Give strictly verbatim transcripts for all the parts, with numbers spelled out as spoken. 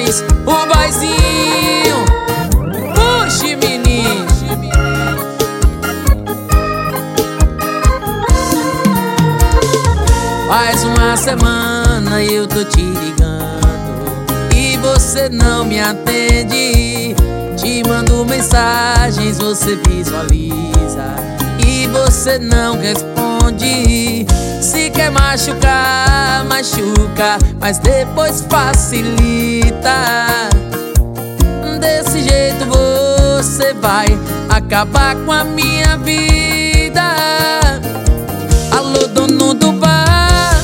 dez, o boyzinho. Puxe, menino. Faz uma semana eu tô te ligando e você não me atende. Te mando mensagens, você visualiza e você não responde. Se quer machucar, machuca, mas depois facilita. Desse jeito você vai acabar com a minha vida. Alô, dono do bar,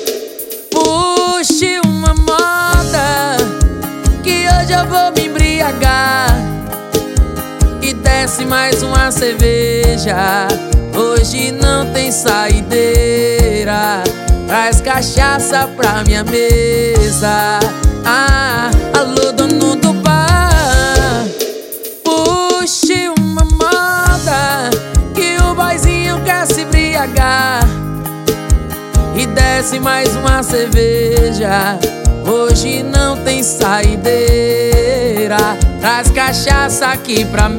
puxe uma moda que hoje eu vou me embriagar. E desce mais uma cerveja, hoje não tem saideira. Traz cachaça pra minha mesa. Ah, alô, dono do bar, puxe uma moda que o boyzinho quer se embriagar. E desce mais uma cerveja, hoje não tem saideira. Traz cachaça aqui pra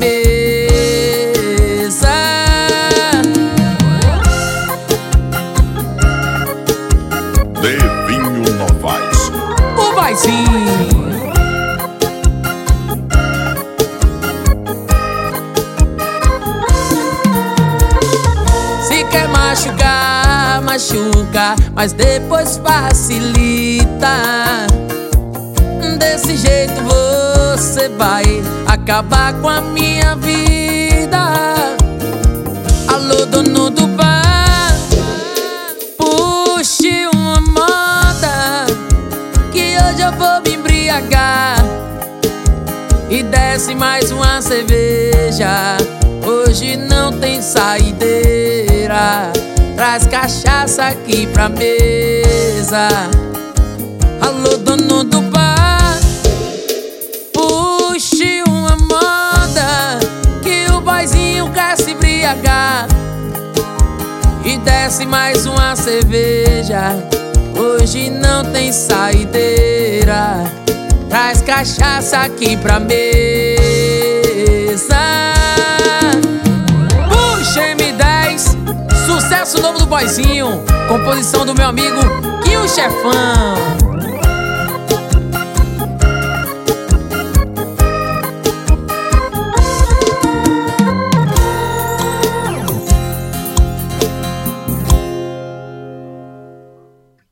mesa. Devinho Novaes, O boyzinho. Se quer machucar, machuca, mas depois facilita. Desse jeito você vai acabar com a minha vida. Alô, dono do bar, puxe uma moda que hoje eu vou me embriagar. E desce mais uma cerveja, hoje não tem saideira. Traz cachaça aqui pra mesa. Alô, dono do bar, puxe uma moda que o boyzinho quer se embriagar. E desce mais uma cerveja, hoje não tem saideira. Traz cachaça aqui pra mesa. Puxa, M dez, sucesso novo do boyzinho, composição do meu amigo Quinho Chefão.